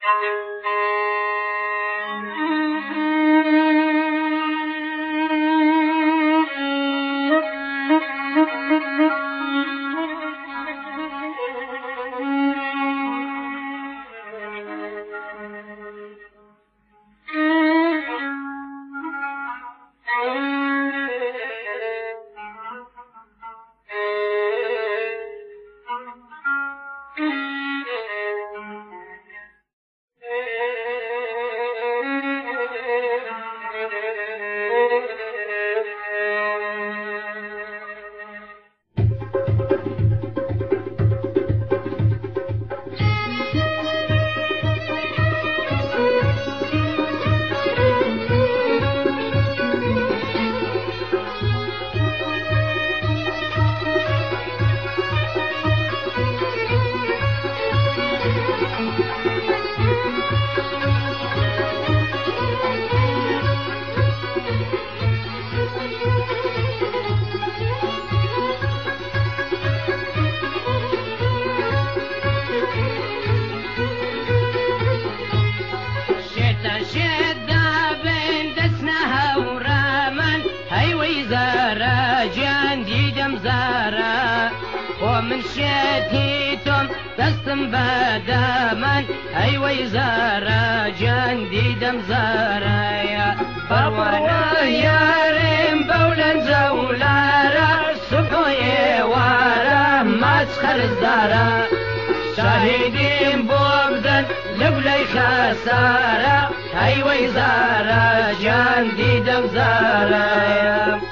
ومن شتيتم دستم بدمن أي ويزارة جندي دم زارة بروانا يارم بولا زولارة صبحي وارا مسخر الزارة شاهدين بوبدن لبلي خسارة أي ويزارة جندي دم زارة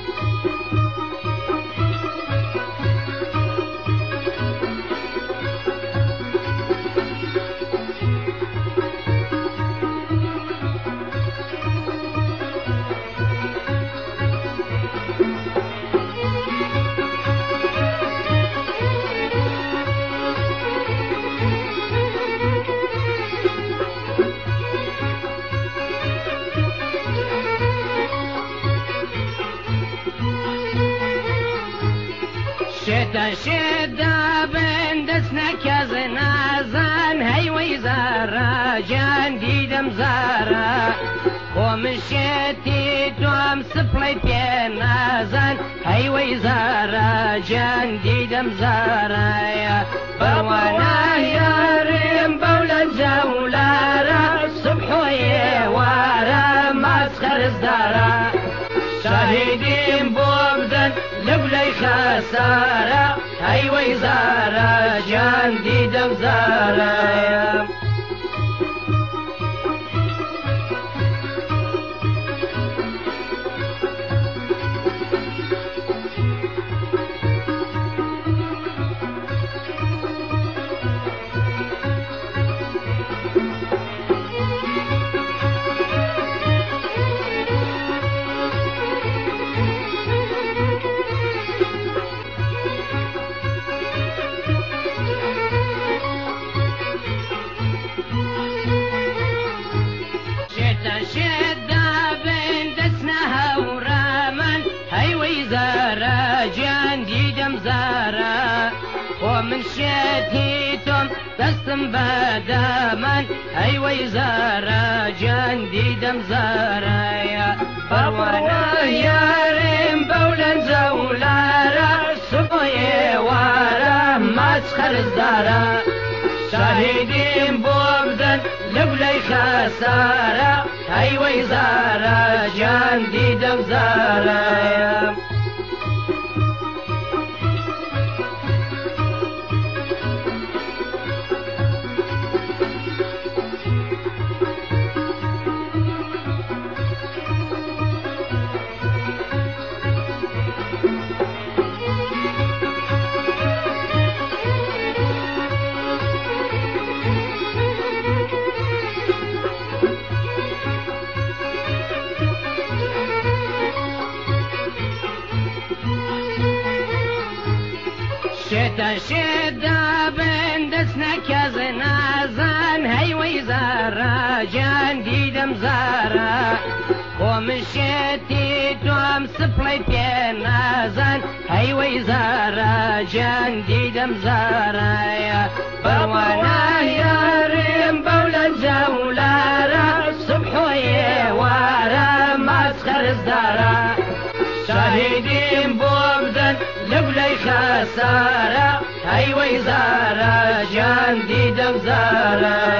شدة بندسنا كزنازان هاي ويزارة جندي دم زارة ومشيتي دوم سبليت نازان هاي ويزارة جندي دم زارة بروانا يارم بولا زولارة صبحوي وارا مسخر الزارة شاهدين بوبدن لبلي خسارة هاي ويزارة جندي دم زارة شدة بندسنا وراما هاي ويزارة جندي دم زارة ومن شتيتم دستم بدمن هاي ويزارة جندي دم زارة بروانا يارم بولا زولارة صبحي وارا مسخر الزارة شاهدين بوبدن لبلي خسارة هاي ويزارة جندي دم زارة شدة بندسنا كزنازان هاي ويزارة جندي دم زارة ومشيتي دوم سبليت نازان هاي ويزارة جندي دم زارة بروانا يارم بولا خرزدارە شاهدیم بۆ بدەن لەولەی خەسارە هەیوەی زارە گیان دیدەم زارە